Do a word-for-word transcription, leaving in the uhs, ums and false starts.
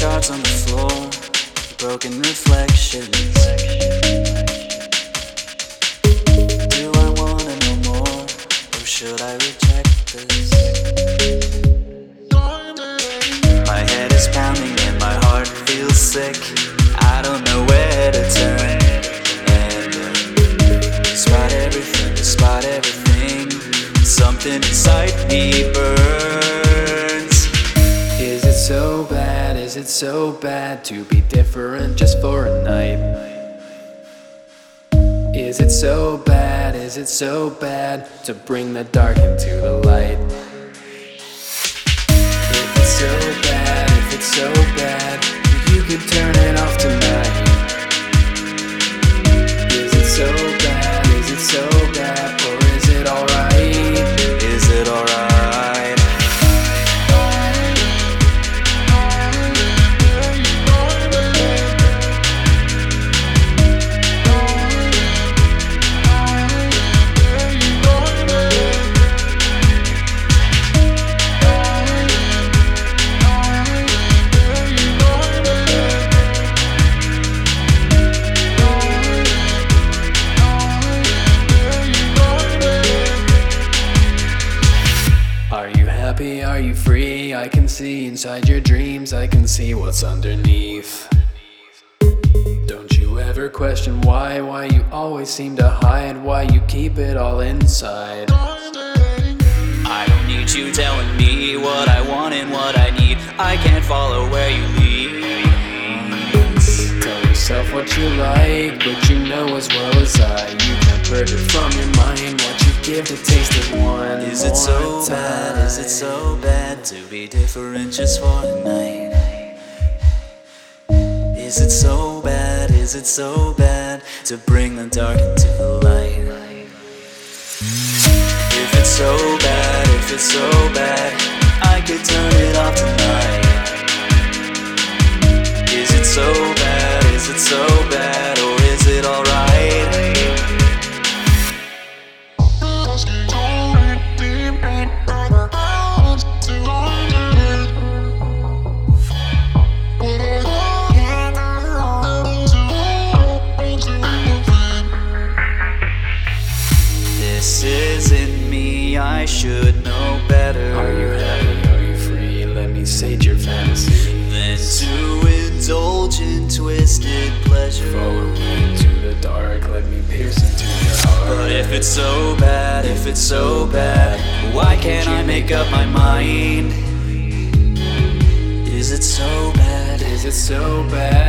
shards on the floor, broken reflections. Do I wanna know more, or should I reject this? My head is pounding and my heart feels sick. I don't know where to turn. And uh, despite everything, despite everything, something inside me burns. Is it so bad, is it so bad to be different just for a night? Is it so bad, is it so bad to bring the dark into the light? If it's so bad, if it's so bad, you could turn it off tonight. Is it so bad, is it so bad, or is it alright? Is it alright? Are you happy? Are you free? I can see inside your dreams, I can see what's underneath. Don't you ever question why, why you always seem to hide, why you keep it all inside. I don't need you telling me what I want and what I need. I can't follow where you lead. Tell yourself what you like, but you know as well as I, you can't purge it from your mind. What you give to taste it one Is it so bad, is it so bad to be different just for a night? Is it so bad, is it so bad to bring the dark into the light? If it's so bad, if it's so bad, I could turn it off tonight. Is it so bad, is it so bad, or is it alright? This isn't me, I should know better. Are you happy? Are you free? Let me sage your fantasy. Then to indulge in twisted pleasure. Follow me into the dark, let me pierce into your heart. But if it's so bad, if it's so bad, why can't I make up my mind? Is it so bad? Is it so bad?